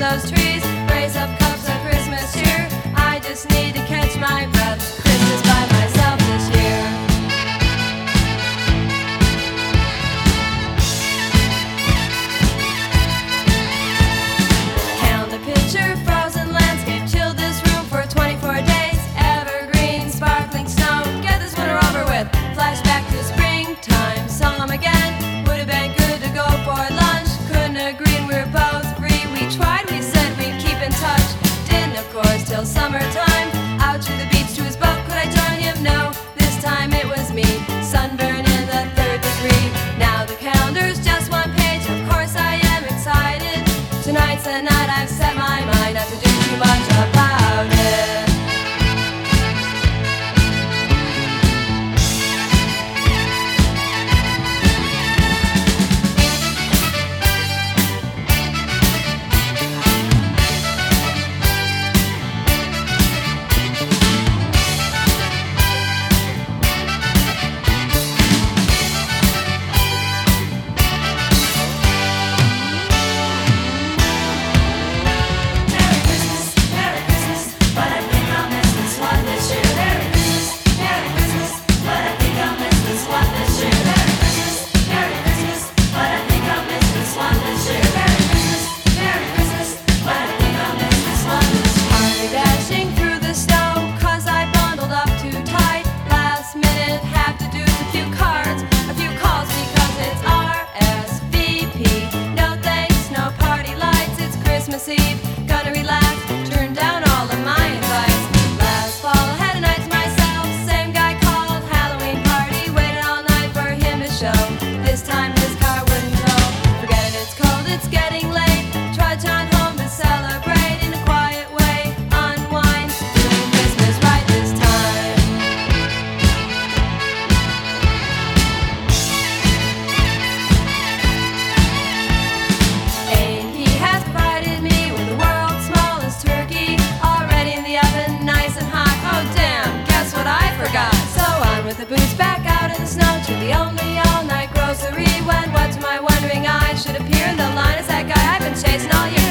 those trees, raise up cups of Christmas cheer. I just need to catch my breath. Christmas by myself this year. Count the picture, frozen landscape, chill this room for 24 days. Evergreen, sparkling snow, get this winter over with. Flashback to springtime, saw him again. Would have been good to go for lunch. Couldn't agree, and we were both free. We tried, we said we'd keep in touch. Didn't, of course, till summertime. Out to the beach to his boat, could I join him? No, this time it was me. Sunburn in the 3rd degree. Now the calendar's just one page. Of course I am excited. Tonight's the night I've set my mind not to do too much about it. Christmas Eve, gonna relax, turn down all of my invites. Last fall I had a night to myself, same guy called, Halloween party, waited all night for him to show. This time his car wouldn't go, forget it, it's cold, it's getting late. Trudge on home to celebrate in a quiet way, unwind, doing Christmas right this time. A&P has provided me with the world's smallest turkey, already in the oven, nice and hot. Oh damn, guess what I forgot? So on with the boots, back out in the snow to the only all-night grocery. When what to my wondering eyes should appear in the line as that guy I've been chasing all year.